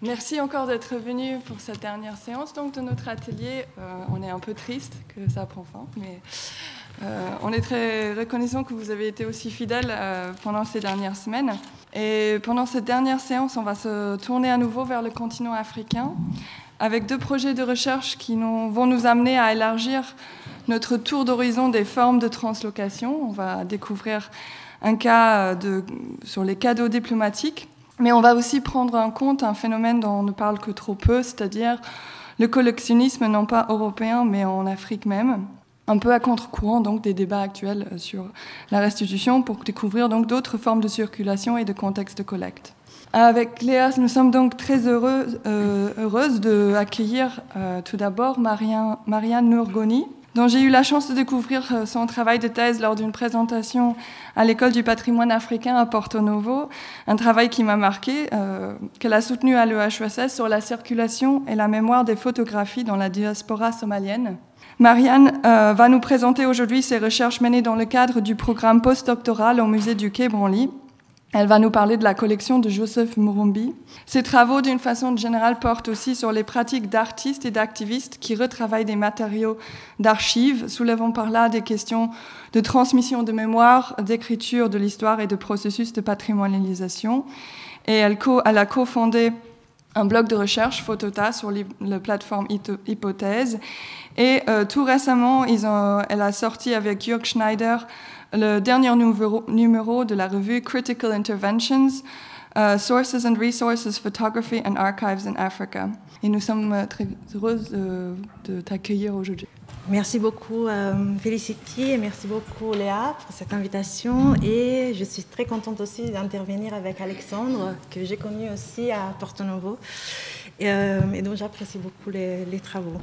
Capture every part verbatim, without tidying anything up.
Merci encore d'être venu pour cette dernière séance donc, de notre atelier. Euh, on est un peu triste que ça prend fin, mais euh, on est très reconnaissant que vous avez été aussi fidèles euh, pendant ces dernières semaines. Et pendant cette dernière séance, on va se tourner à nouveau vers le continent africain avec deux projets de recherche qui nous, vont nous amener à élargir notre tour d'horizon des formes de translocation. On va découvrir un cas de, sur les cadeaux diplomatiques, mais on va aussi prendre en compte un phénomène dont on ne parle que trop peu, c'est-à-dire le collectionnisme non pas européen, mais en Afrique même, un peu à contre-courant donc des débats actuels sur la restitution pour découvrir donc d'autres formes de circulation et de contextes de collecte. Avec Léa, nous sommes donc très heureux, euh, heureuses d'accueillir euh, tout d'abord Marianne, Marianne Nourgoni, dont j'ai eu la chance de découvrir son travail de thèse lors d'une présentation à l'École du patrimoine africain à Porto Novo, un travail qui m'a marqué, euh, qu'elle a soutenu à l'E H E S S sur la circulation et la mémoire des photographies dans la diaspora somalienne. Marianne euh, va nous présenter aujourd'hui ses recherches menées dans le cadre du programme postdoctoral au musée du Quai Branly. Elle va nous parler de la collection de Joseph Murumbi. Ses travaux, d'une façon générale, portent aussi sur les pratiques d'artistes et d'activistes qui retravaillent des matériaux d'archives, soulevant par là des questions de transmission de mémoire, d'écriture de l'histoire et de processus de patrimonialisation. Et elle, co- elle a cofondé un blog de recherche, Photota, sur la plateforme Hypothèse. Et euh, tout récemment, ils ont, elle a sorti avec Jörg Schneider le dernier numéro, numéro de la revue Critical Interventions, uh, Sources and Resources, Photography and Archives in Africa. Et nous sommes très heureuses de, de t'accueillir aujourd'hui. Merci beaucoup euh, Félicity et merci beaucoup Léa pour cette invitation. Et je suis très contente aussi d'intervenir avec Alexandre, que j'ai connu aussi à Porto Novo, et, euh, et dont j'apprécie beaucoup les, les travaux.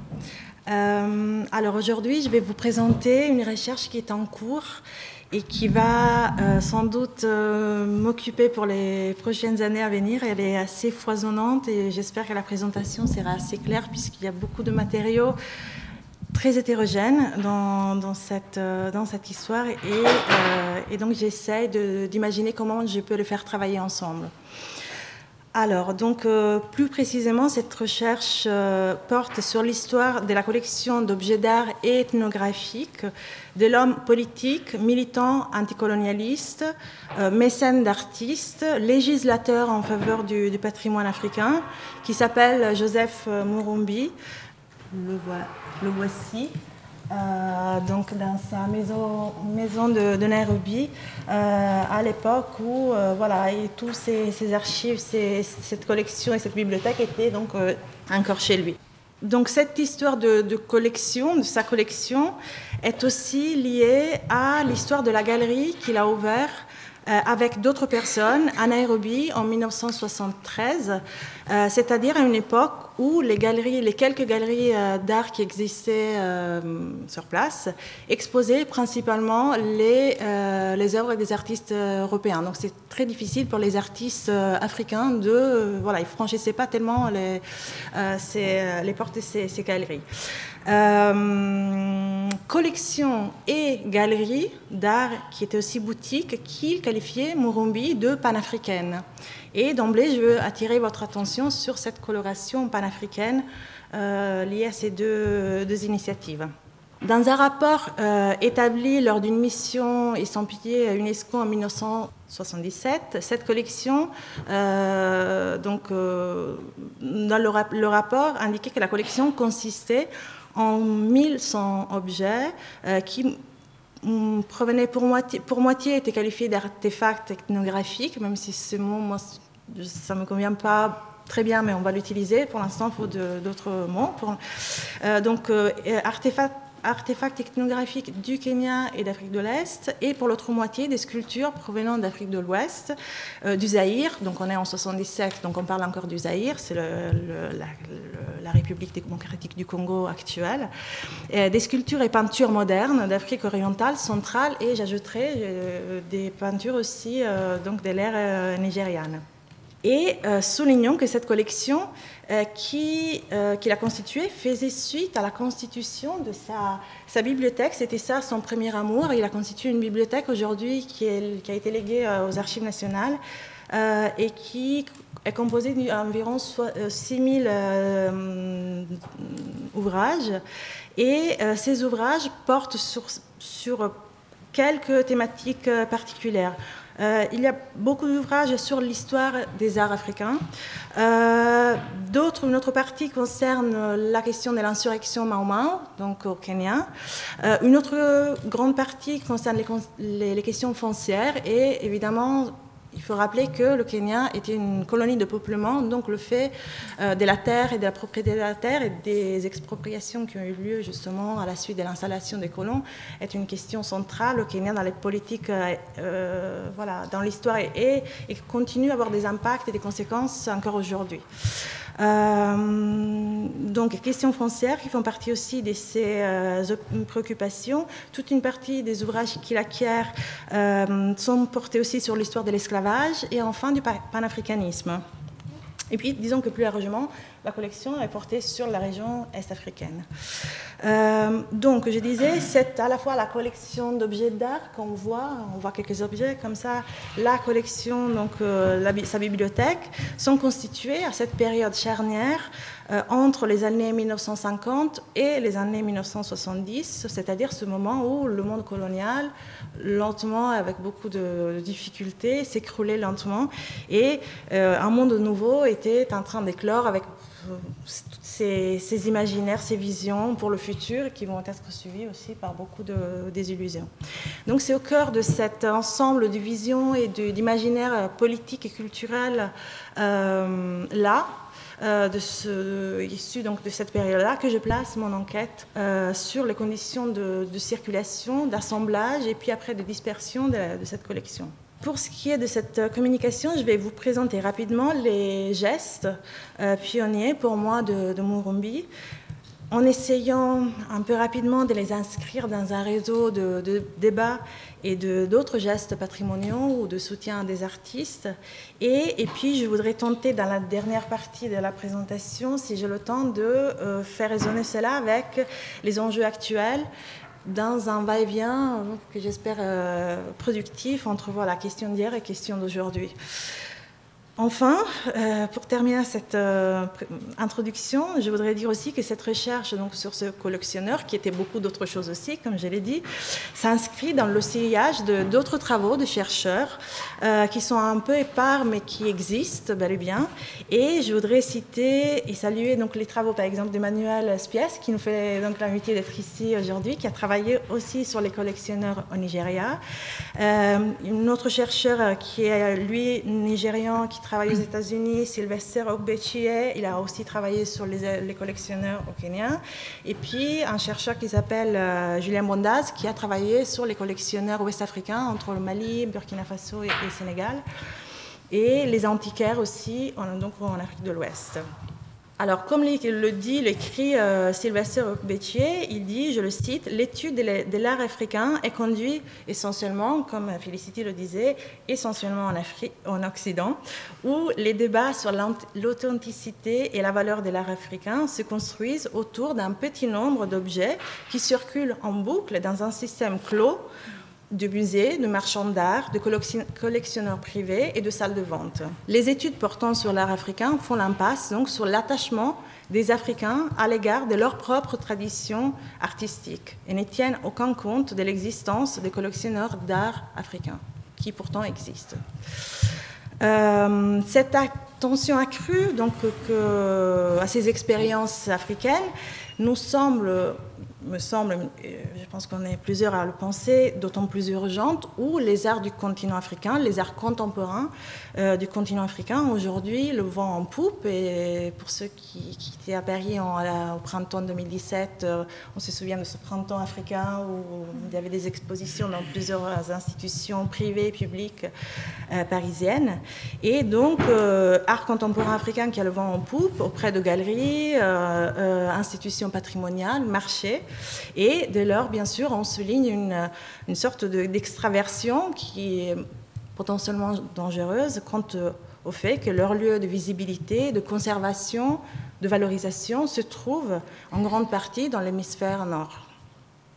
Euh, alors aujourd'hui, je vais vous présenter une recherche qui est en cours et qui va euh, sans doute euh, m'occuper pour les prochaines années à venir. Elle est assez foisonnante et j'espère que la présentation sera assez claire puisqu'il y a beaucoup de matériaux très hétérogènes dans, dans, cette, euh, dans cette histoire et, euh, et donc j'essaie de, d'imaginer comment je peux les faire travailler ensemble. Alors, donc, euh, plus précisément, cette recherche euh, porte sur l'histoire de la collection d'objets d'art et ethnographiques de l'homme politique, militant anticolonialiste, euh, mécène d'artistes, législateur en faveur du, du patrimoine africain, qui s'appelle Joseph Murumbi. Le, voilà, le voici. Euh, donc dans sa maison, maison de, de Nairobi, euh, à l'époque où euh, voilà, et tous ces, ces archives, ces, cette collection et cette bibliothèque étaient donc euh, encore chez lui. Donc cette histoire de, de collection, de sa collection, est aussi liée à l'histoire de la galerie qu'il a ouverte euh, avec d'autres personnes à Nairobi en dix-neuf cent soixante-treize, euh, c'est-à-dire à une époque où les galeries, les quelques galeries euh, d'art qui existaient euh, sur place exposaient principalement les, euh, les œuvres des artistes européens. Donc c'est très difficile pour les artistes euh, africains de... Euh, voilà, ils ne franchissaient pas tellement les, euh, ces, les portes de ces, ces galeries. Euh, collection et galerie d'art qui étaient aussi boutiques qu'il qualifiait Murumbi de panafricaine. Et d'emblée, je veux attirer votre attention sur cette coloration panafricaine euh, liée à ces deux, deux initiatives. Dans un rapport euh, établi lors d'une mission estampillée à UNESCO en dix-neuf cent soixante-dix-sept, cette collection, euh, donc, euh, dans le, rap- le rapport indiquait que la collection consistait en mille cent objets euh, qui provenaient pour moitié, pour moitié étaient qualifiés d'artefacts ethnographiques, même si ce mot, moi, ça ne me convient pas très bien, mais on va l'utiliser. Pour l'instant, il faut de, d'autres mots. Pour, euh, donc, euh, artefacts artefacts ethnographiques du Kenya et d'Afrique de l'Est, et pour l'autre moitié des sculptures provenant d'Afrique de l'Ouest, euh, du Zaïre. Donc on est en soixante-dix-sept, donc on parle encore du Zaïre, c'est le, le, la, le, la République démocratique du Congo actuelle. Et des sculptures et peintures modernes d'Afrique orientale, centrale, et j'ajouterai euh, des peintures aussi euh, donc de l'ère euh, nigériane. Et euh, soulignons que cette collection euh, qui, euh, qu'il a constituée faisait suite à la constitution de sa, sa bibliothèque. C'était ça son premier amour. Il a constitué une bibliothèque aujourd'hui qui, est, qui a été léguée euh, aux Archives nationales euh, et qui est composé d'environ six mille euh, ouvrages. Et euh, ces ouvrages portent sur, sur quelques thématiques particulières. Euh, il y a beaucoup d'ouvrages sur l'histoire des arts africains. Euh, d'autres, une autre partie concerne la question de l'insurrection Mau Mau, donc au Kenya. Euh, une autre grande partie concerne les, les, les questions foncières et évidemment, il faut rappeler que le Kenya était une colonie de peuplement, donc le fait euh, de la terre et de la propriété de la terre et des expropriations qui ont eu lieu justement à la suite de l'installation des colons est une question centrale au Kenya dans les politiques, euh, euh, voilà, dans l'histoire et, et, et continue à avoir des impacts et des conséquences encore aujourd'hui. Euh, donc, questions foncières qui font partie aussi de ces euh, préoccupations. Toute une partie des ouvrages qu'il acquiert euh, sont portés aussi sur l'histoire de l'esclavage et enfin du panafricanisme. Et puis, disons que plus largement, la collection est portée sur la région est-africaine. Euh, donc, je disais, c'est à la fois la collection d'objets d'art qu'on voit, on voit quelques objets comme ça, la collection, donc euh, la, sa bibliothèque, sont constituées à cette période charnière euh, entre les années mille neuf cent cinquante et les années mille neuf cent soixante-dix, c'est-à-dire ce moment où le monde colonial, lentement, avec beaucoup de difficultés, s'écroulait lentement, et euh, un monde nouveau était en train d'éclore avec toutes ces, ces imaginaires, ces visions pour le futur qui vont être suivies aussi par beaucoup de désillusions. Donc c'est au cœur de cet ensemble de visions et d'imaginaires politiques et culturels euh, là, euh, de ce, issus donc de cette période-là, que je place mon enquête euh, sur les conditions de, de circulation, d'assemblage et puis après de dispersion de, de cette collection. Pour ce qui est de cette communication, je vais vous présenter rapidement les gestes euh, pionniers pour moi de, de Murumbi, en essayant un peu rapidement de les inscrire dans un réseau de, de débats et d'autres gestes patrimoniaux ou de soutien à des artistes. Et, et puis, je voudrais tenter, dans la dernière partie de la présentation, si j'ai le temps, de euh, faire résonner cela avec les enjeux actuels, dans un va-et-vient que j'espère euh, productif entre voilà, la question d'hier et la question d'aujourd'hui. Enfin, euh, pour terminer cette euh, introduction, je voudrais dire aussi que cette recherche donc, sur ce collectionneur, qui était beaucoup d'autres choses aussi, comme je l'ai dit, s'inscrit dans le sillage d'autres travaux de chercheurs euh, qui sont un peu épars, mais qui existent bel et bien. Et je voudrais citer et saluer donc, les travaux, par exemple, d'Emmanuel Spies, qui nous fait donc l'amitié d'être ici aujourd'hui, qui a travaillé aussi sur les collectionneurs au Nigeria. Euh, un autre chercheur qui est, lui, nigérian, qui travaille aux États-Unis, Sylvester Okbechie, il a aussi travaillé sur les, les collectionneurs au Kenya. Et puis un chercheur qui s'appelle euh, Julien Bondaz, qui a travaillé sur les collectionneurs ouest-africains entre le Mali, Burkina Faso et le Sénégal, et les antiquaires aussi, en, donc en Afrique de l'Ouest. Alors, comme le dit, l'écrit euh, Sylvester Okbechie, il dit, je le cite, « L'étude de l'art africain est conduite essentiellement, comme Félicité le disait, essentiellement en, Afrique, en Occident, où les débats sur l'authenticité et la valeur de l'art africain se construisent autour d'un petit nombre d'objets qui circulent en boucle dans un système clos de musées, de marchands d'art, de collectionneurs privés et de salles de vente. Les études portant sur l'art africain font l'impasse donc sur l'attachement des Africains à l'égard de leur propre tradition artistique et ne tiennent aucun compte de l'existence des collectionneurs d'art africains, qui pourtant existent. Euh, cette attention accrue donc, que, à ces expériences africaines nous semble, me semble, je pense qu'on est plusieurs à le penser, d'autant plus urgente, où les arts du continent africain, les arts contemporains euh, du continent africain, aujourd'hui, le vent en poupe. Et pour ceux qui, qui étaient à Paris en, à, au printemps deux mille dix-sept, euh, on se souvient de ce printemps africain où il y avait des expositions dans plusieurs institutions privées et publiques euh, parisiennes. Et donc, euh, art contemporain africain qui a le vent en poupe auprès de galeries, euh, euh, institutions patrimoniales, marchés. Et dès lors, bien sûr, on souligne une, une sorte d'extraversion qui est potentiellement dangereuse quant au fait que leur lieu de visibilité, de conservation, de valorisation se trouve en grande partie dans l'hémisphère nord.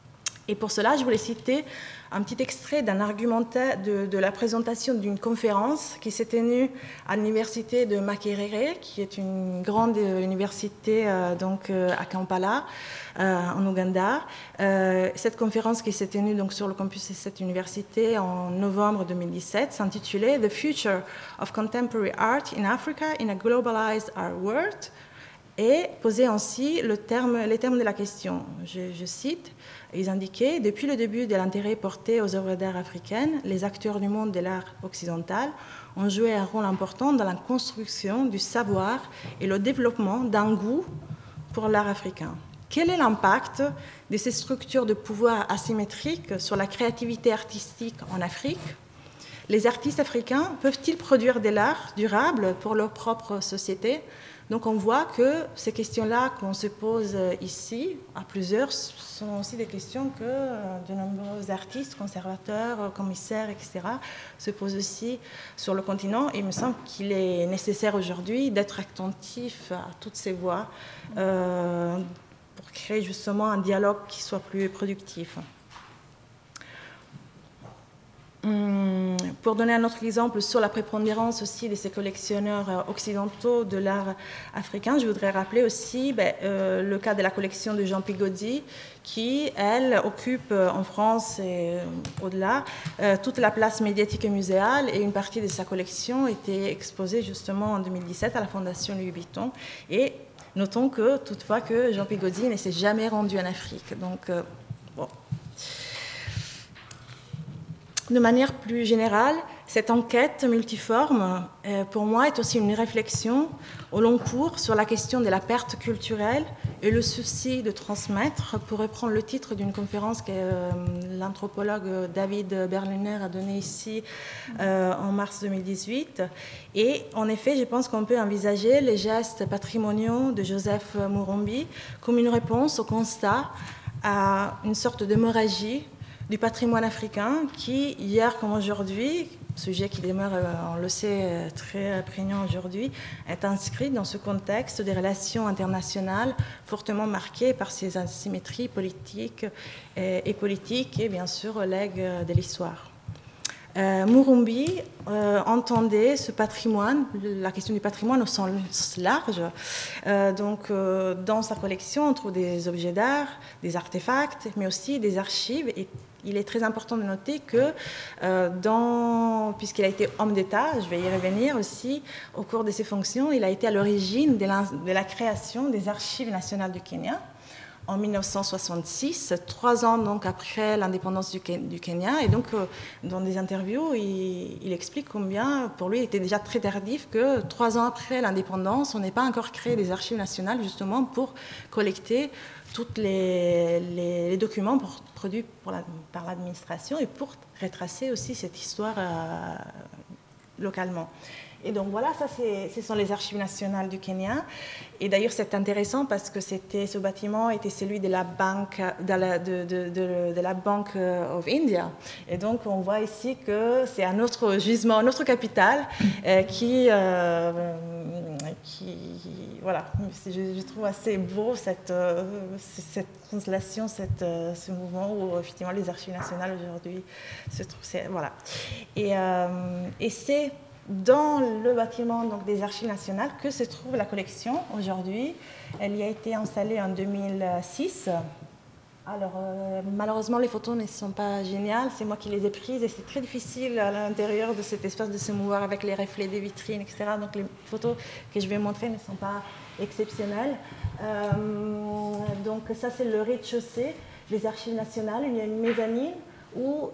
Et pour cela, je voulais citer un petit extrait d'un argumentaire de, de la présentation d'une conférence qui s'est tenue à l'université de Makerere, qui est une grande université euh, donc, euh, à Kampala, euh, en Ouganda. Euh, cette conférence qui s'est tenue donc, sur le campus de cette université en novembre deux mille dix-sept s'intitulait « The Future of Contemporary Art in Africa in a Globalized Art World » et posait ainsi le terme, les termes de la question. Je, je cite. Ils indiquaient « Depuis le début de l'intérêt porté aux œuvres d'art africaines, les acteurs du monde de l'art occidental ont joué un rôle important dans la construction du savoir et le développement d'un goût pour l'art africain. Quel est l'impact de ces structures de pouvoir asymétriques sur la créativité artistique en Afrique? Les artistes africains peuvent-ils produire de l'art durable pour leur propre société ?» Donc on voit que ces questions-là qu'on se pose ici, à plusieurs, sont aussi des questions que de nombreux artistes, conservateurs, commissaires, et cetera, se posent aussi sur le continent. Et il me semble qu'il est nécessaire aujourd'hui d'être attentif à toutes ces voix euh, pour créer justement un dialogue qui soit plus productif. Pour donner un autre exemple sur la prépondérance aussi de ces collectionneurs occidentaux de l'art africain, je voudrais rappeler aussi ben, euh, le cas de la collection de Jean Pigozzi, qui, elle, occupe en France et au-delà euh, toute la place médiatique et muséale, et une partie de sa collection était exposée justement en deux mille dix-sept à la Fondation Louis Vuitton. Et notons que, toutefois, que Jean Pigozzi ne s'est jamais rendu en Afrique. Donc, euh, bon. De manière plus générale, cette enquête multiforme, euh, pour moi, est aussi une réflexion au long cours sur la question de la perte culturelle et le souci de transmettre, pour reprendre le titre d'une conférence que euh, l'anthropologue David Berliner a donnée ici euh, en mars deux mille dix-huit. Et en effet, je pense qu'on peut envisager les gestes patrimoniaux de Joseph Murumbi comme une réponse au constat à une sorte d'hémorragie du patrimoine africain qui, hier comme aujourd'hui, sujet qui demeure, on le sait, très prégnant aujourd'hui, est inscrit dans ce contexte des relations internationales fortement marquées par ces asymétries politiques et, et politiques et bien sûr legs de l'histoire. Euh, Murumbi euh, entendait ce patrimoine, la question du patrimoine au sens large. Euh, donc, euh, dans sa collection, on trouve des objets d'art, des artefacts, mais aussi des archives. Et il est très important de noter que, euh, dans, puisqu'il a été homme d'État, je vais y revenir aussi, au cours de ses fonctions, il a été à l'origine de la, de la création des Archives nationales du Kenya, en mille neuf cent soixante-six, trois ans donc après l'indépendance du, du Kenya. Et donc, euh, dans des interviews, il, il explique combien, pour lui, il était déjà très tardif que trois ans après l'indépendance, on n'ait pas encore créé des archives nationales, justement, pour collecter tous les, les, les documents pour, produits pour la, par l'administration et pour retracer aussi cette histoire euh, localement. Et donc voilà, ça, c'est, ce sont les archives nationales du Kenya. Et d'ailleurs, c'est intéressant parce que c'était, ce bâtiment était celui de la banque de la, de, de, de, de la Bank of India. Et donc, on voit ici que c'est un autre gisement, un autre capital euh, qui, euh, qui, voilà, je, je trouve assez beau cette, euh, cette constellation, cette, euh, ce mouvement où effectivement les archives nationales aujourd'hui se trouvent. C'est, voilà. Et, euh, et c'est dans le bâtiment donc, des Archives nationales que se trouve la collection aujourd'hui. Elle y a été installée en deux mille six. Alors, euh, malheureusement, les photos ne sont pas géniales. C'est moi qui les ai prises et c'est très difficile à l'intérieur de cet espace de se mouvoir avec les reflets des vitrines, et cetera. Donc, les photos que je vais montrer ne sont pas exceptionnelles. Euh, donc, ça, c'est le rez-de-chaussée des Archives nationales. Il y a une mezzanine où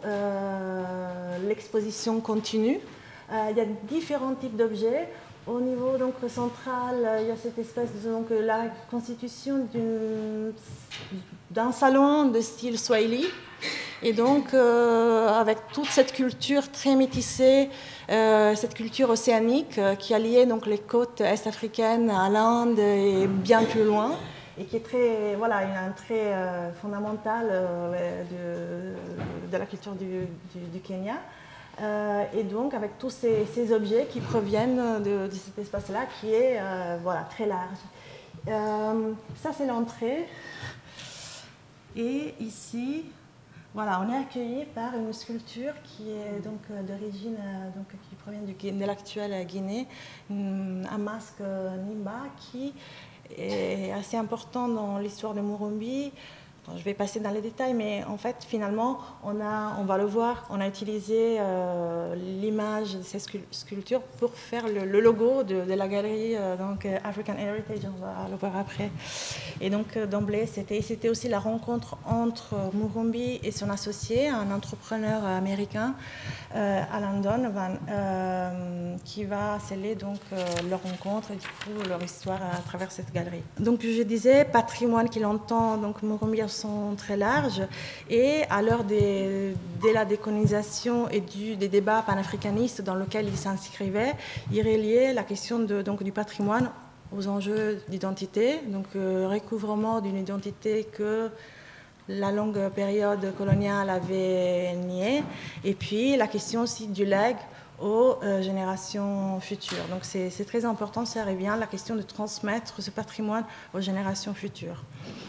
euh, l'exposition continue. Euh, il y a différents types d'objets. Au niveau donc, central, il y a cette espèce de donc, la constitution d'une, d'un salon de style Swahili. Et donc, euh, avec toute cette culture très métissée, euh, cette culture océanique euh, qui a lié donc, les côtes est-africaines à l'Inde et bien plus loin, et qui est très, voilà, un trait euh, fondamental euh, de, de la culture du, du, du Kenya. Euh, et donc avec tous ces, ces objets qui proviennent de, de cet espace-là qui est euh, voilà, très large. Euh, ça c'est l'entrée. Et ici, Voilà, on est accueilli par une sculpture qui est donc d'origine, donc qui provient du, de l'actuelle Guinée, un masque Nimba qui est assez important dans l'histoire de Murumbi. Bon, je vais passer dans les détails, mais en fait, finalement, on, a, on va le voir, on a utilisé euh, l'image de ces sculptures pour faire le, le logo de, de la galerie euh, donc, African Heritage, on va le voir après. Et donc, d'emblée, c'était, c'était aussi la rencontre entre Murumbi et son associé, un entrepreneur américain, euh, Alan Donovan, euh, qui va sceller donc, euh, leur rencontre et du coup, leur histoire à travers cette galerie. Donc, je disais, patrimoine qu'il entend, donc Murumbi sont très larges et à l'heure de la décolonisation et du, des débats panafricanistes dans lesquels il s'inscrivait, il reliait la question de, donc, du patrimoine aux enjeux d'identité, donc euh, recouvrement d'une identité que la longue période coloniale avait niée, et puis la question aussi du legs aux euh, générations futures. Donc c'est, c'est très important, ça revient, la question de transmettre ce patrimoine aux générations futures.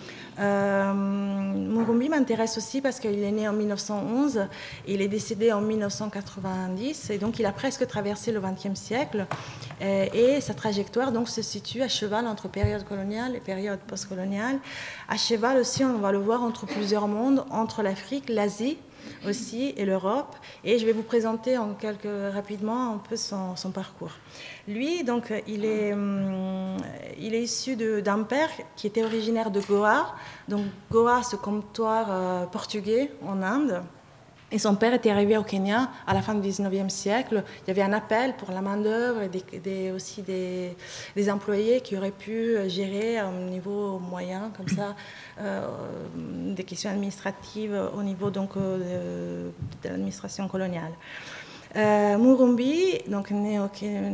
Euh, Murumbi m'intéresse aussi parce qu'il est né en mille neuf cent onze, il est décédé en mille neuf cent quatre-vingt-dix et donc il a presque traversé le vingtième siècle et, et sa trajectoire donc se situe à cheval entre période coloniale et période postcoloniale. À cheval aussi, on va le voir entre plusieurs mondes, entre l'Afrique, l'Asie aussi et l'Europe, et je vais vous présenter en quelques, rapidement un peu son, son parcours. Lui, donc, il est, hum, il est issu de, d'un père qui était originaire de Goa, donc Goa, ce comptoir euh, portugais en Inde. Et son père était arrivé au Kenya à la fin du dix-neuvième siècle. Il y avait un appel pour la main-d'œuvre et des, des, aussi des, des employés qui auraient pu gérer à un niveau moyen, comme ça, euh, des questions administratives au niveau donc, euh, de, de l'administration coloniale. Euh, Murumbi, donc né au Kenya,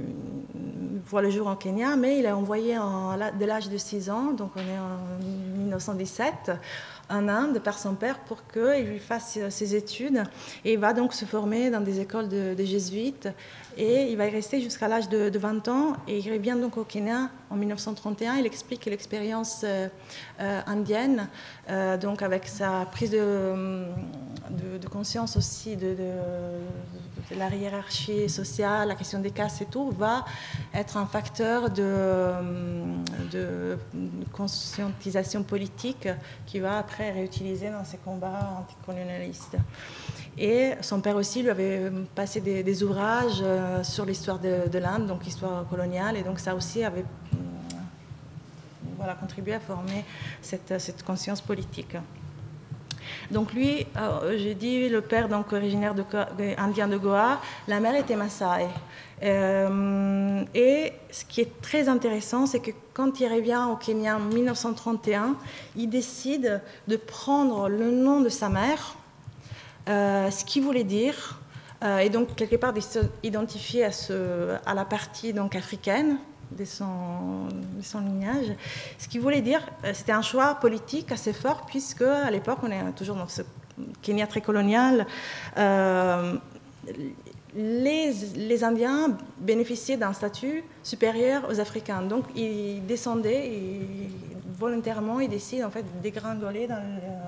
voit le jour au Kenya, mais il est envoyé en, dès l'âge de six ans, donc on est en mille neuf cent dix-sept, en Inde par son père pour qu'il lui fasse ses études. Et il va donc se former dans des écoles de, de jésuites. Et il va y rester jusqu'à l'âge de, de vingt ans. Et il revient donc au Kenya en mille neuf cent trente et un. Il explique l'expérience euh, euh, indienne, euh, donc avec sa prise de, de, de conscience aussi de, de, de la hiérarchie sociale, la question des castes et tout, va être un facteur de, de conscientisation politique qui va après réutiliser dans ses combats anticolonialistes. Et son père aussi lui avait passé des, des ouvrages euh, sur l'histoire de, de l'Inde, donc l'histoire coloniale, et donc ça aussi avait euh, voilà, contribué à former cette, cette conscience politique. Donc lui, euh, j'ai dit, le père donc originaire de, de, indien de Goa, la mère était Maasai. Euh, et ce qui est très intéressant, c'est que quand il revient au Kenya en mille neuf cent trente et un, il décide de prendre le nom de sa mère, euh, ce qui voulait dire, euh, et donc quelque part d'identifier à, ce, à la partie donc, africaine de son, de son lignage. Ce qui voulait dire, c'était un choix politique assez fort, puisque à l'époque, on est toujours dans ce Kenya très colonial, euh, les, les Indiens bénéficiaient d'un statut supérieur aux Africains. Donc, ils descendaient, et volontairement, ils décident en fait de dégringoler dans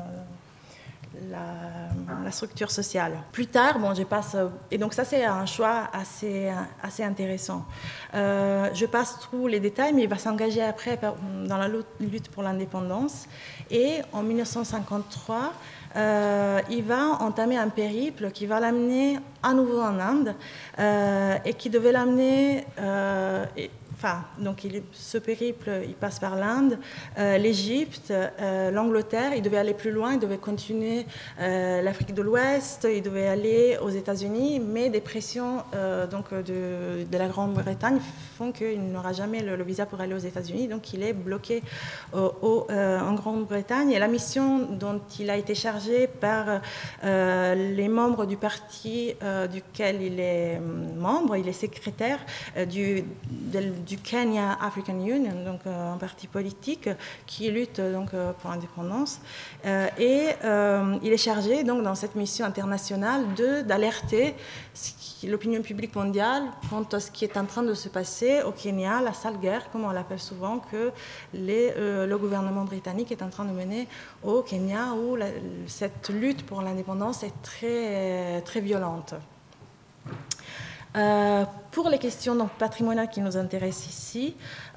le, La, la structure sociale. Plus tard, bon, je passe... Et donc ça, c'est un choix assez, assez intéressant. Euh, je passe tous les détails, mais il va s'engager après dans la lutte pour l'indépendance. Et en mille neuf cent cinquante-trois, euh, il va entamer un périple qui va l'amener à nouveau en Inde euh, et qui devait l'amener... Euh, et, Enfin, donc il, ce périple, il passe par l'Inde, euh, l'Égypte, euh, l'Angleterre. Il devait aller plus loin, il devait continuer euh, l'Afrique de l'Ouest, il devait aller aux États-Unis, mais des pressions euh, donc de, de la Grande-Bretagne font qu'il n'aura jamais le, le visa pour aller aux États-Unis. Donc il est bloqué au, au, euh, en Grande-Bretagne. Et la mission dont il a été chargé par euh, les membres du parti euh, duquel il est membre, il est secrétaire euh, du, de, du du Kenya African Union, donc euh, un parti politique qui lutte donc, euh, pour l'indépendance. Euh, et euh, il est chargé donc, dans cette mission internationale de, d'alerter l'opinion publique mondiale quant à ce qui est en train de se passer au Kenya, la sale guerre, comme on l'appelle souvent, que les, euh, le gouvernement britannique est en train de mener au Kenya, où la, cette lutte pour l'indépendance est très, très violente. Euh, pour les questions donc, patrimoniales qui nous intéressent ici,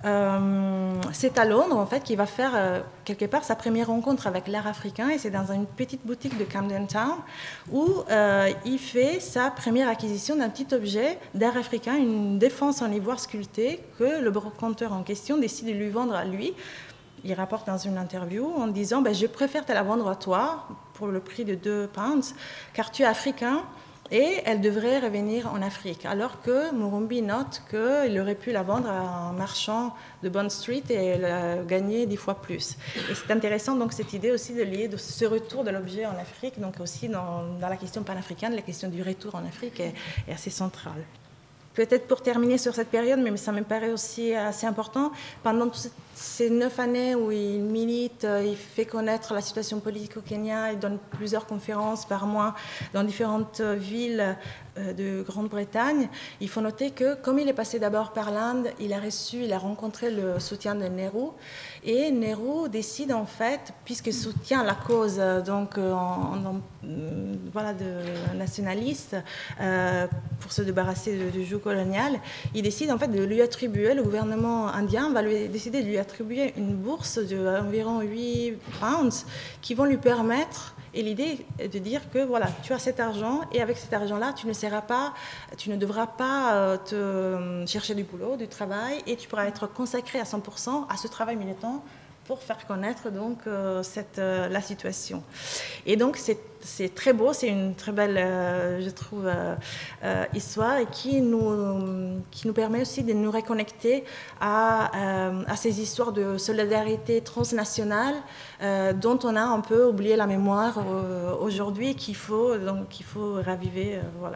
euh, c'est à Londres en fait qu'il va faire euh, quelque part sa première rencontre avec l'art africain, et c'est dans une petite boutique de Camden Town où euh, il fait sa première acquisition d'un petit objet d'art africain, une défense en ivoire sculptée que le brocanteur en question décide de lui vendre à lui. Il rapporte dans une interview en disant ben, « Je préfère te la vendre à toi pour le prix de deux pounds, car tu es africain. » Et elle devrait revenir en Afrique. Alors que Murumbi note qu'il aurait pu la vendre à un marchand de Bond Street et elle a gagné dix fois plus. Et c'est intéressant donc cette idée aussi de lier de ce retour de l'objet en Afrique, donc aussi dans, dans la question panafricaine, la question du retour en Afrique est, est assez centrale. Peut-être pour terminer sur cette période, mais ça me paraît aussi assez important, pendant ces neuf années où il milite, il fait connaître la situation politique au Kenya, il donne plusieurs conférences par mois dans différentes villes de Grande-Bretagne. Il faut noter que, comme il est passé d'abord par l'Inde, il a reçu, il a rencontré le soutien de Nehru, et Nehru décide en fait, puisqu'il soutient la cause donc en, en, voilà, de nationaliste euh, pour se débarrasser du joug colonial, il décide en fait de lui attribuer, le gouvernement indien va lui décider de lui attribuer une bourse d'environ huit pounds qui vont lui permettre. Et l'idée est de dire que voilà, tu as cet argent et avec cet argent-là, tu ne seras pas, tu ne devras pas te chercher du boulot, du travail, et tu pourras être consacré à cent pour cent à ce travail militant pour faire connaître donc euh, cette, euh, la situation. Et donc c'est, c'est très beau, c'est une très belle, euh, je trouve, euh, euh, histoire et qui nous, qui nous permet aussi de nous reconnecter à, euh, à ces histoires de solidarité transnationale euh, dont on a un peu oublié la mémoire euh, aujourd'hui, qu'il faut, donc, qu'il faut raviver. Euh, voilà.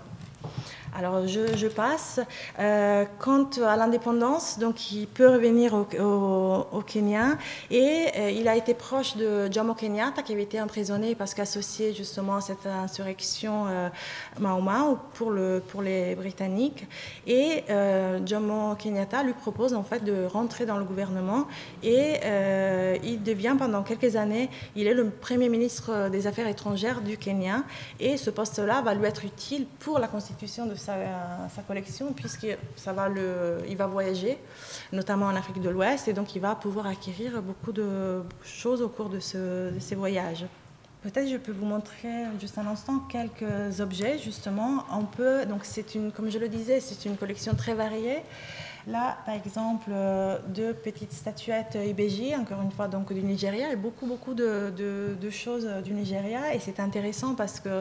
Alors, je, je passe. Euh, quant à l'indépendance, donc, il peut revenir au, au, au Kenya et euh, il a été proche de Jomo Kenyatta qui avait été emprisonné parce qu'associé justement à cette insurrection euh, Mau Mau pour, le, pour les Britanniques. Et euh, Jomo Kenyatta lui propose en fait de rentrer dans le gouvernement et euh, il devient pendant quelques années, il est le premier ministre des Affaires étrangères du Kenya et ce poste-là va lui être utile pour la constitution de Sa, sa collection puisqu'il ça va le, il va voyager notamment en Afrique de l'Ouest et donc il va pouvoir acquérir beaucoup de choses au cours de, ce, de ces voyages. Peut-être je peux vous montrer juste un instant quelques objets justement. On peut, donc c'est une, comme je le disais, c'est une collection très variée. Là, par exemple, deux petites statuettes I B J, encore une fois, donc du Nigeria, et beaucoup, beaucoup de, de, de choses du Nigeria. Et c'est intéressant parce que,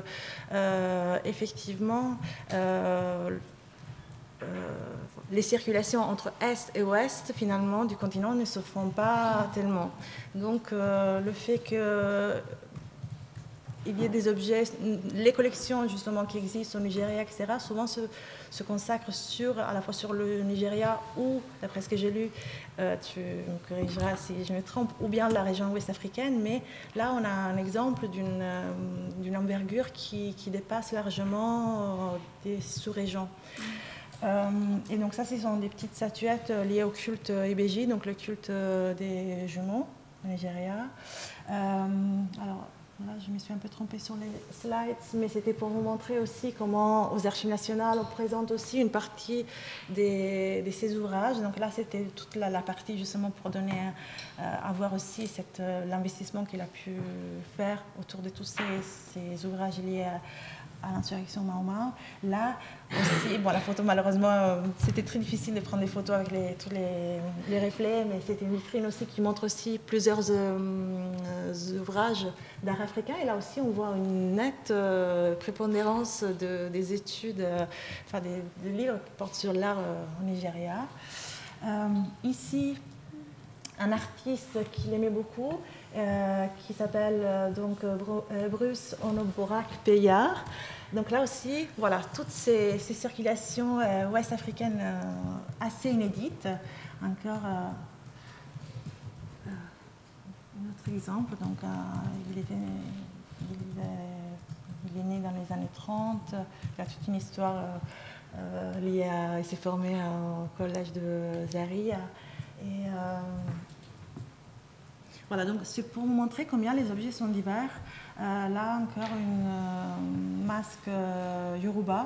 euh, effectivement, euh, euh, les circulations entre Est et Ouest, finalement, du continent ne se font pas tellement. Donc, euh, le fait que il y a des objets, les collections justement qui existent au Nigeria, et cetera, souvent se, se consacrent sur, à la fois sur le Nigeria ou, d'après ce que j'ai lu, euh, tu me corrigeras si je me trompe, ou bien la région ouest africaine, mais là on a un exemple d'une, euh, d'une envergure qui, qui dépasse largement euh, des sous-régions. Euh, et donc ça, ce sont des petites statuettes liées au culte I B J, donc le culte des jumeaux au Nigeria. Euh, alors, là, je me suis un peu trompée sur les slides, mais c'était pour vous montrer aussi comment, aux Archives nationales, on présente aussi une partie des, de ces ouvrages. Donc là, c'était toute la, la partie justement pour donner, euh, avoir aussi cette, euh, l'investissement qu'il a pu faire autour de tous ces, ces ouvrages liés à, à l'insurrection Mau Mau. Là aussi, bon, la photo, malheureusement, euh, c'était très difficile de prendre des photos avec les, tous les, les reflets, mais c'était une vitrine aussi qui montre aussi plusieurs euh, euh, ouvrages d'art africain. Et là aussi, on voit une nette euh, prépondérance de, des études, euh, enfin des, des livres qui portent sur l'art euh, au Nigeria. Euh, ici, un artiste qu'il aimait beaucoup, euh, qui s'appelle euh, donc euh, Bruce Onoborak Payard. Donc là aussi, voilà, toutes ces, ces circulations euh, ouest-africaines euh, assez inédites, encore euh, euh, un autre exemple. Donc, euh, il, était, il, est, il est né dans les années trente. Il a toute une histoire euh, euh, liée à... Il s'est formé au collège de Zaria. Et euh, voilà, donc c'est pour vous montrer combien les objets sont divers. Euh, là, encore une euh, masque euh, Yoruba.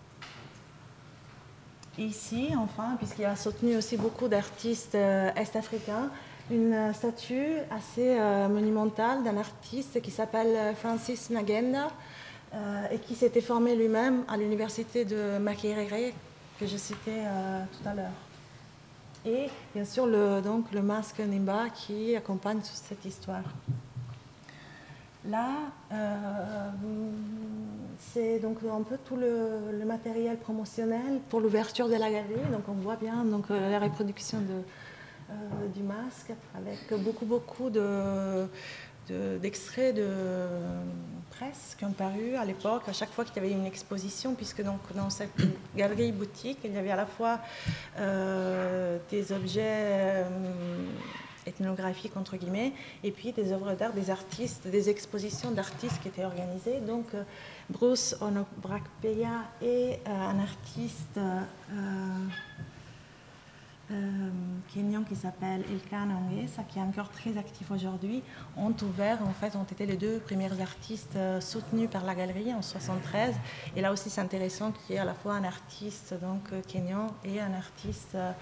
Ici, enfin, puisqu'il a soutenu aussi beaucoup d'artistes euh, est-africains, une statue assez euh, monumentale d'un artiste qui s'appelle Francis Ngenda euh, et qui s'était formé lui-même à l'université de Makerere que je citais euh, tout à l'heure. Et bien sûr, le, donc, le masque Nimba qui accompagne toute cette histoire. Là, euh, c'est donc un peu tout le, le matériel promotionnel pour l'ouverture de la galerie. Donc on voit bien donc, la reproduction de, euh, du masque avec beaucoup, beaucoup de, de, d'extraits de presse qui ont paru à l'époque, à chaque fois qu'il y avait une exposition, puisque donc, dans cette galerie boutique, il y avait à la fois euh, des objets... Euh, ethnographique entre guillemets, et puis des œuvres d'art, des artistes, des expositions d'artistes qui étaient organisées. Donc euh, Bruce Onobrakpeya est euh, un artiste euh, euh, kenyan qui s'appelle Elkan Ongesa, qui est encore très actif aujourd'hui, ont ouvert, en fait, ont été les deux premiers artistes euh, soutenus par la galerie en soixante-treize. Et là aussi, c'est intéressant qu'il y ait à la fois un artiste donc euh, kenyan et un artiste euh,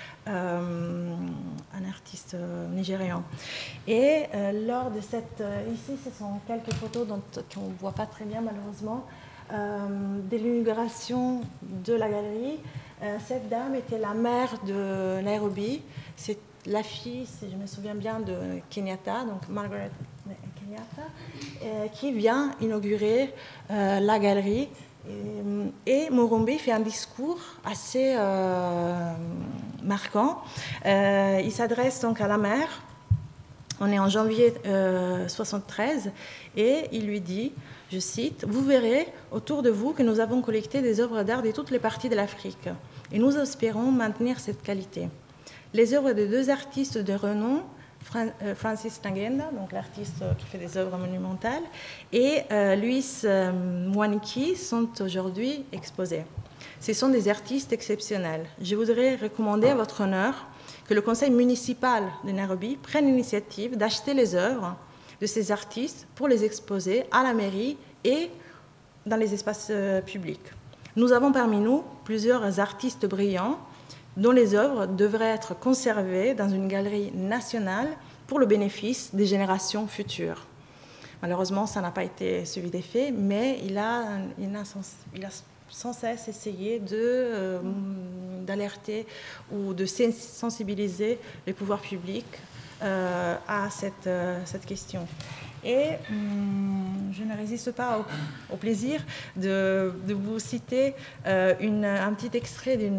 Euh, un artiste euh, nigérian. Et euh, lors de cette... Euh, ici, ce sont quelques photos dont, qu'on ne voit pas très bien malheureusement, euh, de l'inauguration de la galerie. Euh, cette dame était la mère de Nairobi. C'est la fille, si je me souviens bien, de Kenyatta, donc Margaret Kenyatta, euh, qui vient inaugurer euh, la galerie. Et, et Morumbi fait un discours assez euh, marquant. Euh, il s'adresse donc à la mère. On est en janvier euh, soixante-treize et il lui dit, je cite, « Vous verrez autour de vous que nous avons collecté des œuvres d'art de toutes les parties de l'Afrique et nous espérons maintenir cette qualité. Les œuvres de deux artistes de renom, Francis Ngenda, donc l'artiste qui fait des œuvres monumentales, et euh, Louis euh, Mwaniki sont aujourd'hui exposés. Ce sont des artistes exceptionnels. Je voudrais recommander à votre honneur que le conseil municipal de Nairobi prenne l'initiative d'acheter les œuvres de ces artistes pour les exposer à la mairie et dans les espaces euh, publics. Nous avons parmi nous plusieurs artistes brillants dont les œuvres devraient être conservées dans une galerie nationale pour le bénéfice des générations futures. » Malheureusement, ça n'a pas été suivi des faits, mais il a, il a, sans, il a sans cesse essayé de, euh, d'alerter ou de sensibiliser les pouvoirs publics euh, à cette, euh, cette question. Et hum, je ne résiste pas au, au plaisir de, de vous citer euh, une, un petit extrait d'une,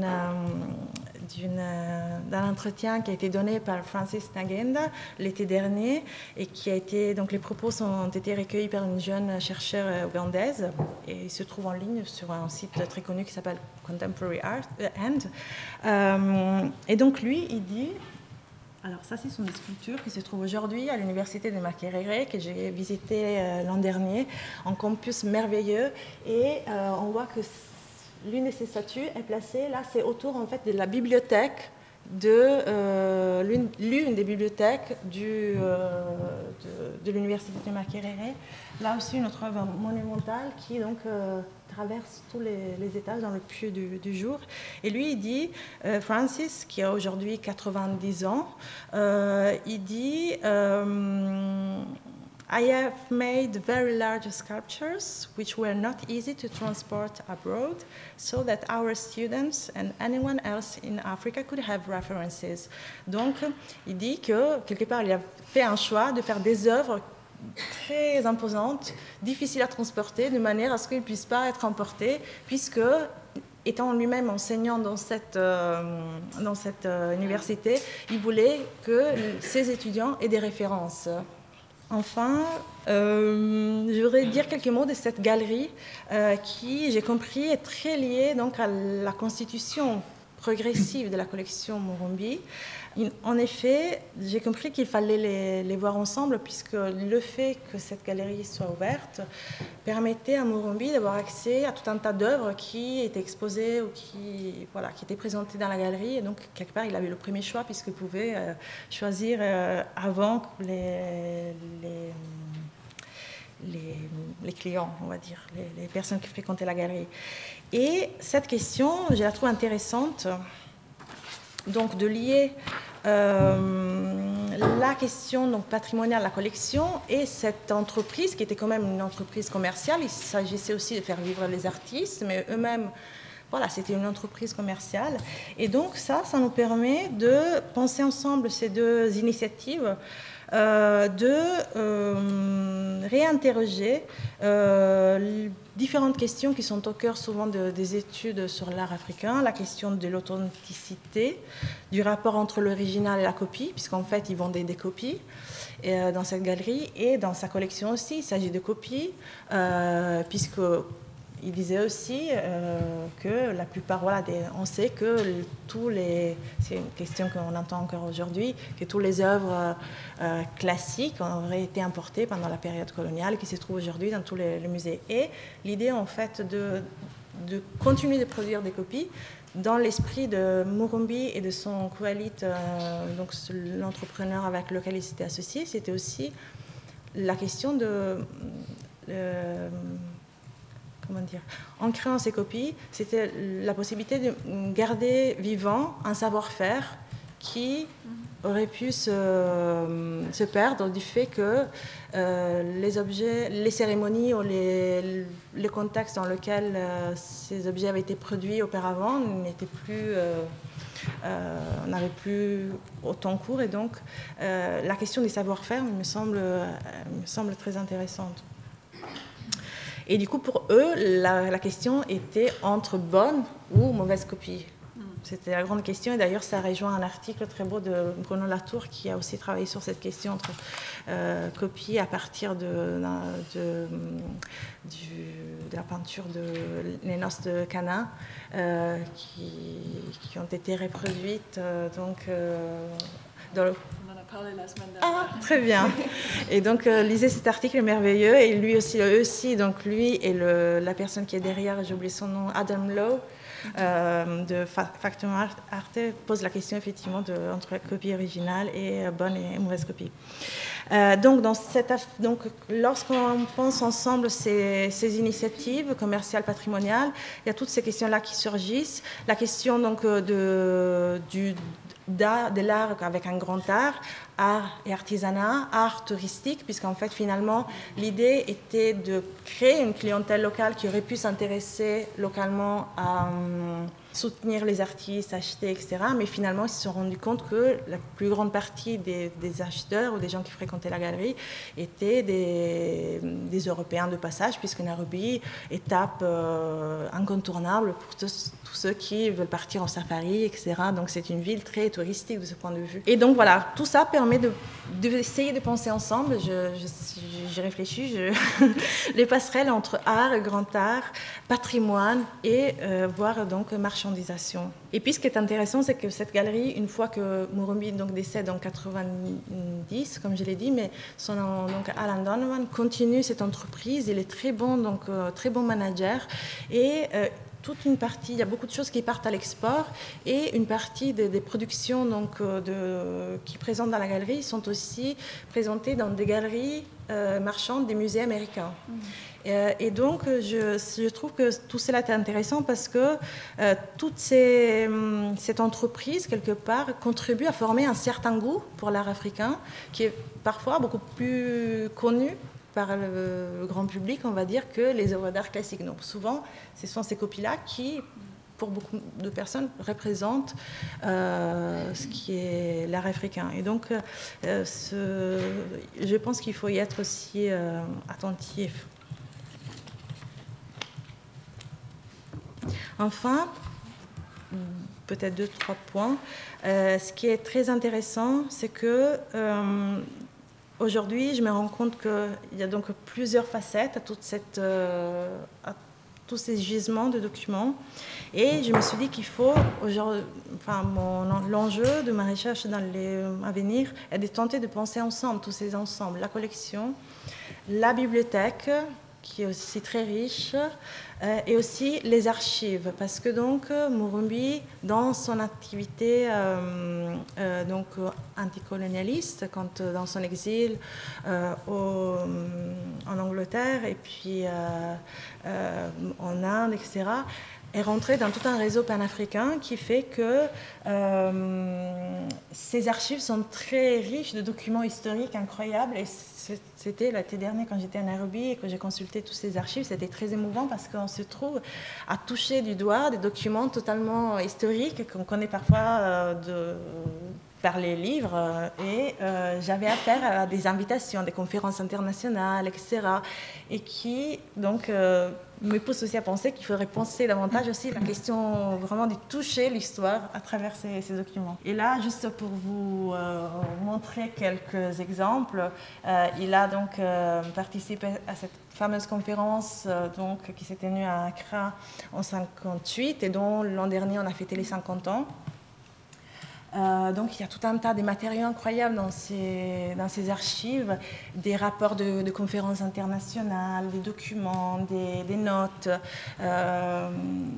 d'une, d'un entretien qui a été donné par Francis Ngenda l'été dernier et qui a été, donc les propos sont, ont été recueillis par une jeune chercheure ougandaise et il se trouve en ligne sur un site très connu qui s'appelle Contemporary Art End. Euh, et donc lui, il dit... Alors ça, ce sont des sculptures qui se trouvent aujourd'hui à l'université de Makerere, que j'ai visité euh, l'an dernier, un campus merveilleux. Et euh, on voit que l'une de ces statues est placée, là, c'est autour en fait de la bibliothèque, de euh, l'une, l'une des bibliothèques du, euh, de, de l'université de Makerere. Là aussi, une autre œuvre monumentale qui donc... Euh, traverse tous les, les étages dans le puits du, du jour. Et lui, il dit, euh, Francis, qui a aujourd'hui quatre-vingt-dix ans, euh, il dit um, I have made very large sculptures which were not easy to transport abroad so that our students and anyone else in Africa could have references. Donc, il dit que, quelque part, il a fait un choix de faire des œuvres très imposante, difficile à transporter, de manière à ce qu'il ne puisse pas être emporté, puisque, étant lui-même enseignant dans cette, euh, dans cette euh, université, il voulait que ses étudiants aient des références. Enfin, euh, je voudrais dire quelques mots de cette galerie euh, qui, j'ai compris, est très liée donc, à la constitution progressive de la collection Murumbi. En effet, j'ai compris qu'il fallait les, les voir ensemble, puisque le fait que cette galerie soit ouverte permettait à Murumbi d'avoir accès à tout un tas d'œuvres qui étaient exposées ou qui, voilà, qui étaient présentées dans la galerie. Et donc, quelque part, il avait le premier choix, puisqu'il pouvait euh, choisir euh, avant les, les, les, les clients, on va dire, les, les personnes qui fréquentaient la galerie. Et cette question, je la trouve intéressante, donc de lier euh, la question donc, patrimoniale de la collection et cette entreprise, qui était quand même une entreprise commerciale. Il s'agissait aussi de faire vivre les artistes, mais eux-mêmes, voilà, c'était une entreprise commerciale. Et donc ça, ça nous permet de penser ensemble ces deux initiatives, euh, de euh, réinterroger euh, différentes questions qui sont au cœur souvent de, des études sur l'art africain, la question de l'authenticité, du rapport entre l'original et la copie, puisqu'en fait, ils vendaient des copies et, euh, dans cette galerie, et dans sa collection aussi, il s'agit de copies, euh, puisque il disait aussi euh, que la plupart, voilà, des, on sait que tous les, c'est une question qu'on entend encore aujourd'hui, que toutes les œuvres euh, classiques auraient été importées pendant la période coloniale, qui se trouvent aujourd'hui dans tous les, les musées. Et l'idée, en fait, de, de continuer de produire des copies, dans l'esprit de Murumbi et de son coalite, euh, donc l'entrepreneur avec lequel il s'était associé, c'était aussi la question de... Euh, Comment dire, en créant ces copies, c'était la possibilité de garder vivant un savoir-faire qui aurait pu se, se perdre du fait que euh, les objets, les cérémonies ou les, les contextes dans lesquels euh, ces objets avaient été produits auparavant n'étaient plus, euh, euh, n'avaient plus autant cours, et donc euh, la question des savoir-faire me semble, euh, me semble très intéressante. Et du coup, pour eux, la, la question était entre bonne ou mauvaise copie. C'était la grande question, et d'ailleurs, ça rejoint un article très beau de Bruno Latour, qui a aussi travaillé sur cette question entre euh, copie à partir de, de, du, de la peinture de Les Noces de Cana, euh, qui, qui ont été reproduites. Euh, donc, euh, dans le parlé la semaine dernière. Ah, très bien. Et donc, euh, lisez cet article merveilleux. Et lui aussi, eux aussi, donc lui et le, la personne qui est derrière, j'ai oublié son nom, Adam Lowe, euh, de Factum Arte, pose la question effectivement de, entre copie originale et euh, bonne et mauvaise copie. Euh, donc, dans cette, donc, lorsqu'on pense ensemble ces, ces initiatives commerciales, patrimoniales, il y a toutes ces questions-là qui surgissent. La question donc, de, du d'art, de l'art avec un grand art, art et artisanat, art touristique, puisqu'en fait, finalement, l'idée était de créer une clientèle locale qui aurait pu s'intéresser localement à um, soutenir les artistes, acheter, et cetera. Mais finalement, ils se sont rendus compte que la plus grande partie des, des acheteurs ou des gens qui fréquentaient la galerie étaient des, des Européens de passage, puisque Nairobi, étape euh, incontournable pour tous, tous ceux qui veulent partir en safari, et cetera. Donc, c'est une ville très touristique de ce point de vue. Et donc, voilà, tout ça permet de, d'essayer de penser ensemble. Je, je, j'ai réfléchi, je... les passerelles entre art, grand art, patrimoine et euh, voire donc marchandisation. Et puis, ce qui est intéressant, c'est que cette galerie, une fois que Murumbi donc décède en quatre-vingt-dix, comme je l'ai dit, mais son donc Alan Donovan continue cette entreprise. Il est très bon, donc euh, très bon manager, et euh, toute une partie, il y a beaucoup de choses qui partent à l'export, et une partie des, des productions donc, de, qui présentent dans la galerie sont aussi présentées dans des galeries euh, marchandes des musées américains. Mmh. Et, et donc, je, je trouve que tout cela est intéressant parce que euh, toute ces, cette entreprise, quelque part, contribue à former un certain goût pour l'art africain, qui est parfois beaucoup plus connu par le grand public, on va dire, que les œuvres d'art classiques. Donc souvent, ce sont ces copies-là qui, pour beaucoup de personnes, représentent euh, ce qui est l'art africain. Et donc, euh, ce, je pense qu'il faut y être aussi euh, attentif. Enfin, peut-être deux, trois points. Euh, ce qui est très intéressant, c'est que euh, aujourd'hui, je me rends compte qu'il y a donc plusieurs facettes à toute cette, euh, à tous ces gisements de documents. Et je me suis dit qu'il faut, enfin, mon, l'enjeu de ma recherche dans les, à venir est de tenter de penser ensemble, tous ces ensembles, la collection, la bibliothèque, qui est aussi très riche, euh, et aussi les archives, parce que donc Murumbi, dans son activité euh, euh, donc anticolonialiste, quand dans son exil euh, au, en Angleterre et puis euh, euh, en Inde, et cetera, est rentré dans tout un réseau panafricain qui fait que euh, ces archives sont très riches de documents historiques incroyables. Et c'était l'été dernier quand j'étais à Nairobi et que j'ai consulté toutes ces archives, c'était très émouvant parce qu'on se trouve à toucher du doigt des documents totalement historiques qu'on connaît parfois euh, de, par les livres. Et euh, j'avais affaire à des invitations, des conférences internationales, et cetera. Et qui donc euh, me pousse aussi à penser qu'il faudrait penser davantage aussi la question vraiment de toucher l'histoire à travers ces, ces documents. Et là, juste pour vous euh, montrer quelques exemples, euh, il a donc euh, participé à cette fameuse conférence euh, donc, qui s'est tenue à Accra en cinquante-huit et dont l'an dernier on a fêté les cinquante ans. Euh, donc il y a tout un tas de matériaux incroyables dans ces, dans ces archives, des rapports de, de conférences internationales, des documents, des, des notes. Euh,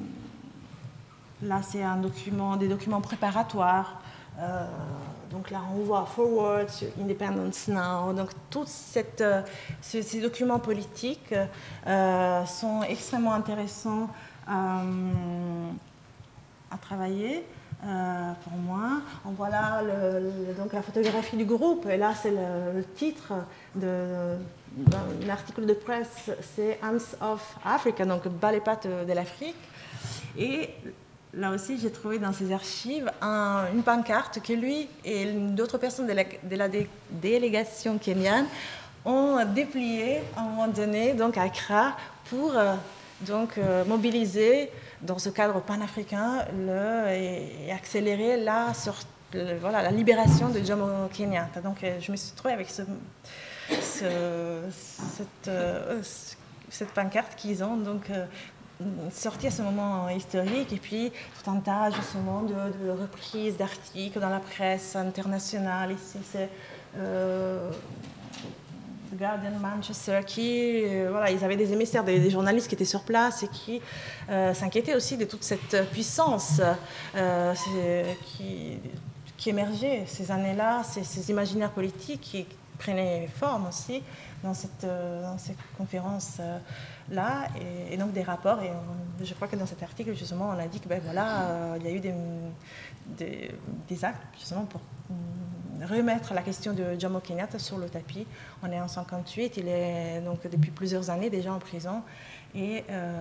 là c'est un document, des documents préparatoires. Euh, donc là on voit Forward, Independence Now. Donc tous euh, ces, ces documents politiques euh, sont extrêmement intéressants euh, à travailler. Euh, pour moi, on voit là le, le, donc la photographie du groupe, et là c'est le, le titre de, d'un article de presse, c'est Hands of Africa, donc bas les pattes de l'Afrique. Et là aussi, j'ai trouvé dans ces archives un, une pancarte que lui et d'autres personnes de la, de la dé, délégation kenyane ont dépliée à un moment donné, donc à Accra, pour euh, donc euh, mobiliser dans ce cadre panafricain le, et, et accélérer la, sorte, le, voilà, la libération de Jomo Kenyatta. Donc je me suis trouvée avec ce, ce, cette, euh, cette pancarte qu'ils ont donc, euh, sorti à ce moment historique, et puis tout un tas justement de, de reprises d'articles dans la presse internationale. Ici c'est euh, The Guardian Manchester, qui, euh, voilà, ils avaient des émissaires, des, des journalistes qui étaient sur place et qui euh, s'inquiétaient aussi de toute cette puissance euh, qui, qui émergeait ces années-là, ces, ces imaginaires politiques qui prenaient forme aussi dans cette, euh, dans cette conférence-là, et, et donc des rapports. Et on, je crois que dans cet article, justement, on a dit que ben, voilà, euh, il y a eu des, des, des actes justement pour remettre la question de Jomo Kenyatta sur le tapis. On est en cinquante-huit, il est donc depuis plusieurs années déjà en prison. Et, euh,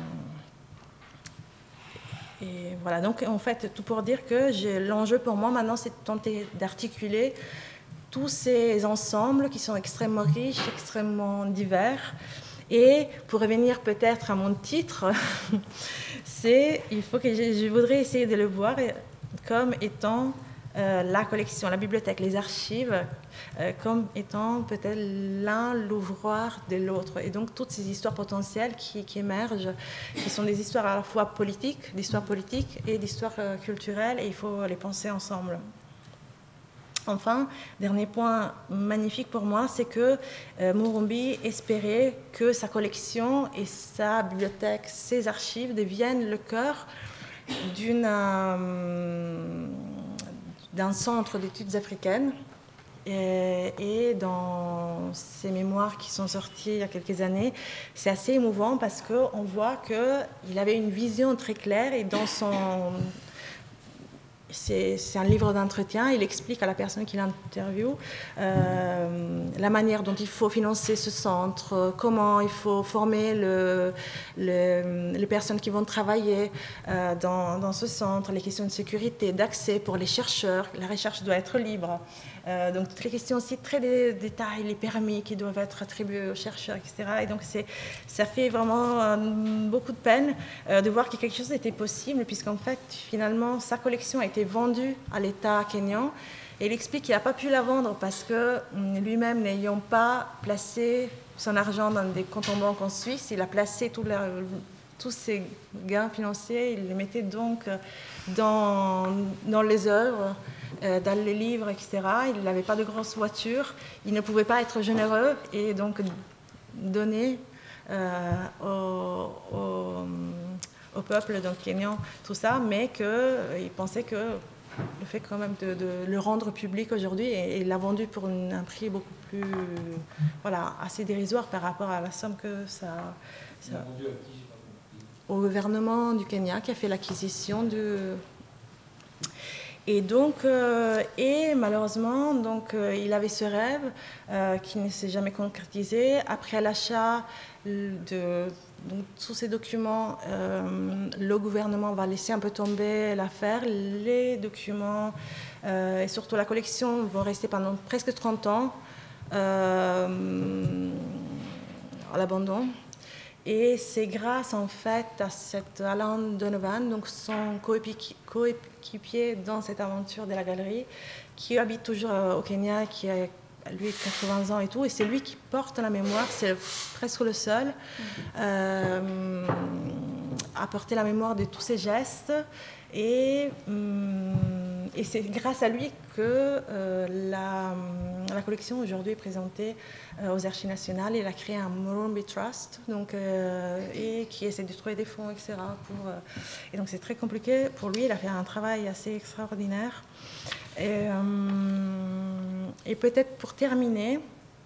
et voilà, donc en fait, tout pour dire que j'ai, l'enjeu pour moi maintenant, c'est de tenter d'articuler tous ces ensembles qui sont extrêmement riches, extrêmement divers. Et pour revenir peut-être à mon titre, c'est, il faut que je, je voudrais essayer de le voir comme étant Euh, la collection, la bibliothèque, les archives, euh, comme étant peut-être l'un l'ouvroir de l'autre. Et donc toutes ces histoires potentielles qui, qui émergent, qui sont des histoires à la fois politiques, d'histoires politiques et d'histoires euh, culturelles, et il faut les penser ensemble. Enfin, dernier point magnifique pour moi, c'est que euh, Murumbi espérait que sa collection et sa bibliothèque, ses archives deviennent le cœur d'une... Euh, d'un centre d'études africaines, et, et dans ces mémoires qui sont sorties il y a quelques années, c'est assez émouvant parce qu'on voit qu'il avait une vision très claire, et dans son... C'est, c'est un livre d'entretien, il explique à la personne qui l'interviewe euh, la manière dont il faut financer ce centre, comment il faut former le, le, les personnes qui vont travailler euh, dans, dans ce centre, les questions de sécurité, d'accès pour les chercheurs, la recherche doit être libre. Euh, donc toutes les questions aussi très dé- détaillées, les permis qui doivent être attribués aux chercheurs, et cetera. Et donc c'est, ça fait vraiment euh, beaucoup de peine euh, de voir que quelque chose était possible, puisqu'en fait finalement sa collection a été vendue à l'État kényan, et il explique qu'il n'a pas pu la vendre parce que lui-même, n'ayant pas placé son argent dans des comptes en banque en Suisse, il a placé tout la, tous ces gains financiers, il les mettait donc dans, dans les œuvres, euh, dans les livres, et cetera. Il n'avait pas de grosses voitures, il ne pouvait pas être généreux et donc donner euh, au, au, au peuple donc, kényan tout ça, mais qu'il euh, pensait que le fait quand même de, de le rendre public aujourd'hui, et il l'a vendu pour une, un prix beaucoup plus, voilà, assez dérisoire par rapport à la somme que ça... ça il a vendu à qui, j'ai pas compris. Au gouvernement du Kenya qui a fait l'acquisition de... Et donc, euh, et malheureusement, donc, euh, il avait ce rêve euh, qui ne s'est jamais concrétisé. Après l'achat de donc, tous ces documents, euh, le gouvernement va laisser un peu tomber l'affaire. Les documents euh, et surtout la collection vont rester pendant presque trente ans euh, à l'abandon. Et c'est grâce en fait à cet Alan Donovan, donc son coéquipier dans cette aventure de la galerie, qui habite toujours au Kenya, qui a lui quatre-vingts ans et tout, et c'est lui qui porte la mémoire, c'est presque le seul euh, à porter la mémoire de tous ces gestes. Et, et c'est grâce à lui que euh, la, la collection aujourd'hui est présentée euh, aux Archives nationales. Il a créé un Murumbi Trust, donc, euh, et qui essaie de trouver des fonds, et cetera. Pour, euh, et donc c'est très compliqué pour lui. Il a fait un travail assez extraordinaire. Et, euh, et peut-être pour terminer,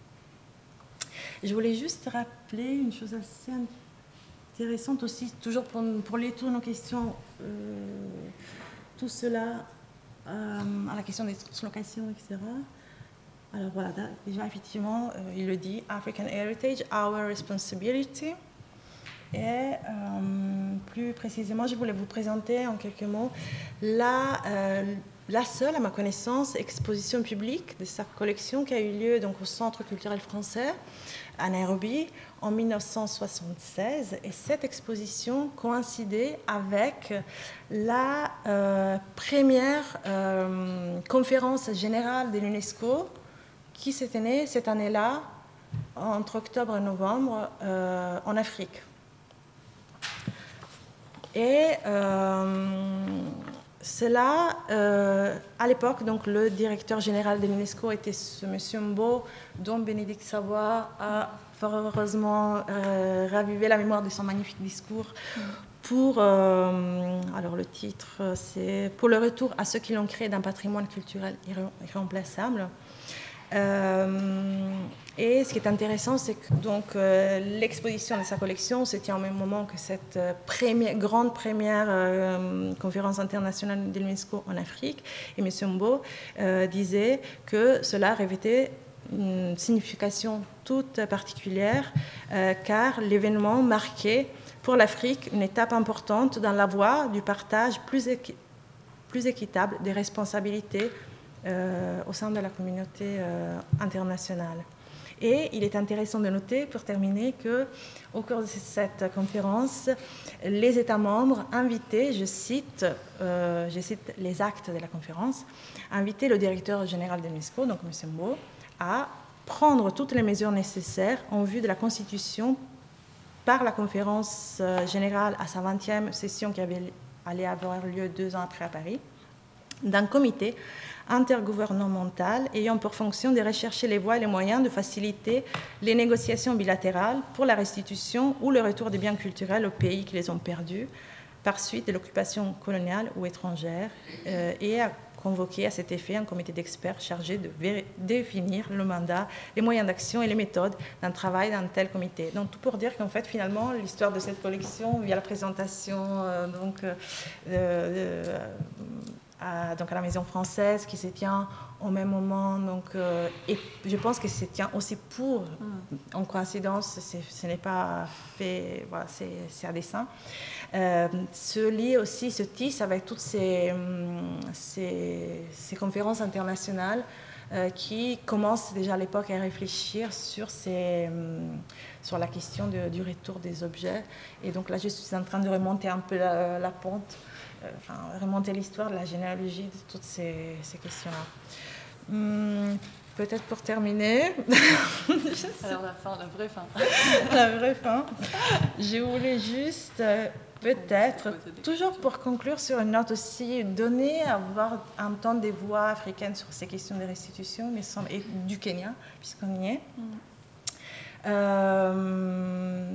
je voulais juste rappeler une chose assez intéressante aussi, toujours pour, pour les toutes nos questions, euh, tout cela, euh, à la question des translocations, et cetera. Alors voilà, déjà effectivement, euh, il le dit, African Heritage, Our Responsibility. Et euh, plus précisément, je voulais vous présenter en quelques mots la, euh, la seule, à ma connaissance, exposition publique de sa collection qui a eu lieu donc, au Centre culturel français à Nairobi en mille neuf cent soixante-seize. Et cette exposition coïncidait avec la euh, première euh, conférence générale de l'UNESCO qui s'est tenue cette année-là, entre octobre et novembre, euh, en Afrique. Et euh, cela, euh, à l'époque, donc le directeur général de l'UNESCO était ce monsieur Mbo, dont Bénédicte Savoie a fort heureusement euh, ravivé la mémoire de son magnifique discours pour, euh, alors le titre, c'est « Pour le retour à ceux qui l'ont créé d'un patrimoine culturel irremplaçable ». Euh, et ce qui est intéressant, c'est que donc, euh, l'exposition de sa collection se tient au même moment que cette euh, première, grande première euh, conférence internationale de l'UNESCO en Afrique. Et M. Mbo euh, disait que cela revêtait une signification toute particulière, euh, car l'événement marquait pour l'Afrique une étape importante dans la voie du partage plus, équi- plus équitable des responsabilités Euh, au sein de la communauté euh, internationale. Et il est intéressant de noter, pour terminer, qu'au cours de cette conférence, les États membres invitaient, je cite, euh, je cite les actes de la conférence, invitaient le directeur général de l'UNESCO, donc M. Mbo, à prendre toutes les mesures nécessaires en vue de la constitution par la conférence générale à sa vingtième session qui avait allait avoir lieu deux ans après à Paris, d'un comité intergouvernemental ayant pour fonction de rechercher les voies et les moyens de faciliter les négociations bilatérales pour la restitution ou le retour des biens culturels aux pays qui les ont perdus par suite de l'occupation coloniale ou étrangère, euh, et a convoqué à cet effet un comité d'experts chargé de vé- définir le mandat, les moyens d'action et les méthodes d'un travail d'un tel comité. Donc tout pour dire qu'en fait finalement l'histoire de cette collection via la présentation euh, donc, euh, euh, À, donc à la Maison française qui se tient au même moment. Donc, euh, et je pense que se tient aussi pour, mm. en coïncidence, ce n'est pas fait, voilà, c'est à dessein, euh, se lie aussi, se tisse avec toutes ces, ces, ces conférences internationales euh, qui commencent déjà à l'époque à réfléchir sur, ces, sur la question de, du retour des objets. Et donc là, je suis en train de remonter un peu la, la pente. Enfin, remonter l'histoire de la généalogie de toutes ces, ces questions-là. Hum, peut-être pour terminer, alors la fin, la vraie fin. la vraie fin, je voulais juste euh, peut-être, toujours pour conclure sur une note aussi, donner, avoir entendre des voix africaines sur ces questions de restitution, mais sans, et du Kenya, puisqu'on y est. Mm. Euh,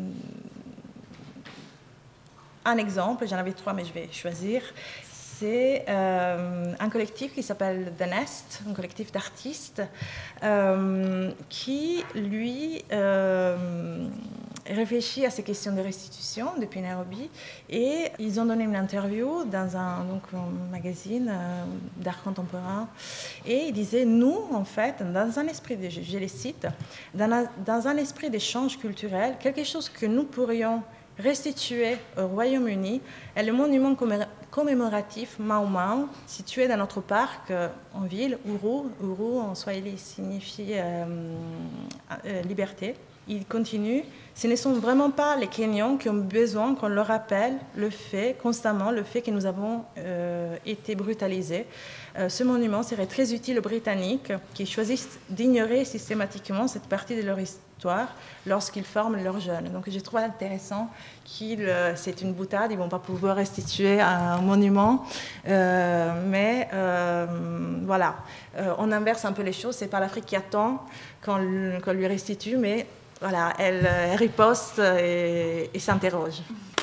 un exemple, j'en avais trois, mais je vais choisir. C'est euh, un collectif qui s'appelle The Nest, un collectif d'artistes, euh, qui, lui, euh, réfléchit à ces questions de restitution depuis Nairobi. Et ils ont donné une interview dans un, donc, un magazine euh, d'art contemporain. Et ils disaient, nous, en fait, dans un esprit, de, je les cite, dans un, dans un esprit d'échange culturel, quelque chose que nous pourrions restitué au Royaume-Uni est le monument commémoratif Mau Mau, situé dans notre parc euh, en ville, Uhuru. Uhuru en swahili signifie euh, euh, liberté. Il continue, ce ne sont vraiment pas les Kenyans qui ont besoin qu'on leur rappelle le fait, constamment, le fait que nous avons euh, été brutalisés. Euh, ce monument serait très utile aux Britanniques qui choisissent d'ignorer systématiquement cette partie de leur histoire lorsqu'ils forment leurs jeunes. Donc je trouve intéressant que euh, c'est une boutade, ils ne vont pas pouvoir restituer un monument, euh, mais euh, voilà, euh, on inverse un peu les choses, c'est pas l'Afrique qui attend qu'on, qu'on lui restitue, mais voilà, elle, elle riposte et, et s'interroge.